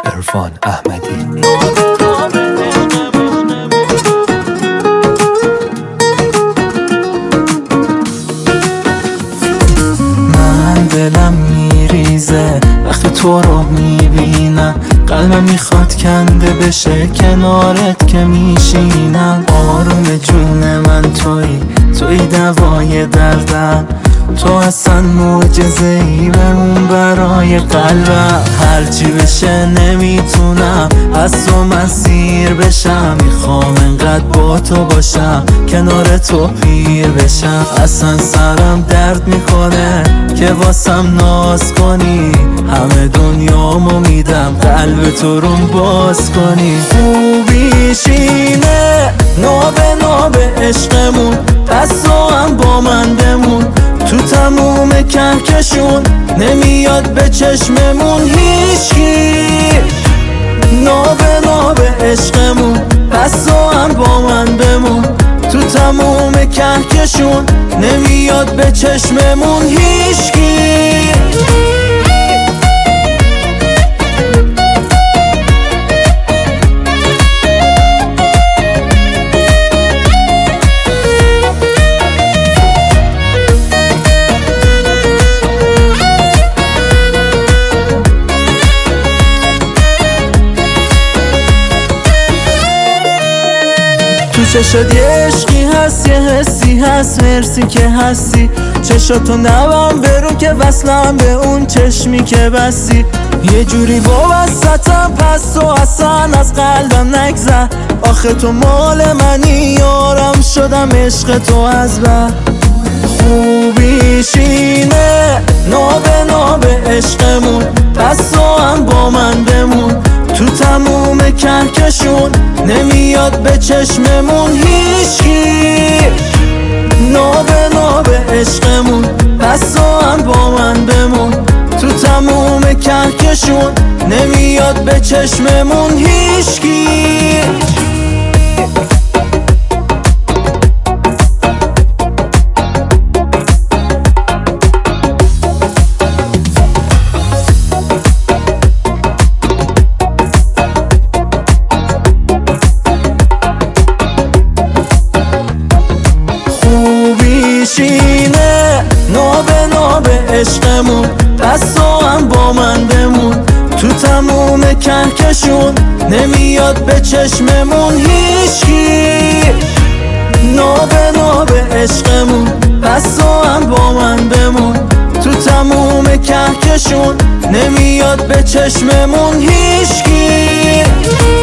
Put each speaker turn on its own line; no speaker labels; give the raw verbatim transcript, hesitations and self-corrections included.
عرفان احمدی.
من دلم میریزه وقتی تو رو میبینم، قلبم میخواد کنده بشه کنارت که میشینم. آروم جون من توی توی دوای دردم، تو اصلا معجزه ای بمون برای قلبم. هرچی بشه نمیتونم از تو مسیر بشم، میخوام انقدر با تو باشم کنار تو پیر بشم. اصلا سرم درد میکنه که واسم ناز کنی، همه دنیامو میدم قلب تو رو باز کنی. خوبیشینه نابه نابه عشقمون، پس تو هم با من بمون. تو تموم کهکشون نمیاد به چشممون هیچکی. نابه نابه عشقمون، پس تو هم با من بمون. تو تموم کهکشون نمیاد به چشممون هیچکی. تو چشات یه عشقی هست، یه حسی هست، مرسی که هستی. چشاتو نبام برون که وصلم به اون چشمی که بستی. یه جوری وابستم پس تو اصلا از قلبم نگذر. آخه تو مال منی یارم شدم عشق تو از بر. خوبیشینه نابه نابه عشقمون، پس تو هم با من بمون. تو تموم کهکشون نمیاد به چشممون هیچکی. نابه نابه عشقمون، پس تو هم با من بمون. تو تموم کهکشون نمیاد به چشممون هیچکی. خوبیشینه نابه نابه عشقمون، پس تو هم با من بمون. تو تموم کهکشون نمیاد به چشممون هیچکی. نابه نابه عشقمون، پس تو هم با من بمون. تو تموم کهکشون نمیاد به چشممون هیچکی.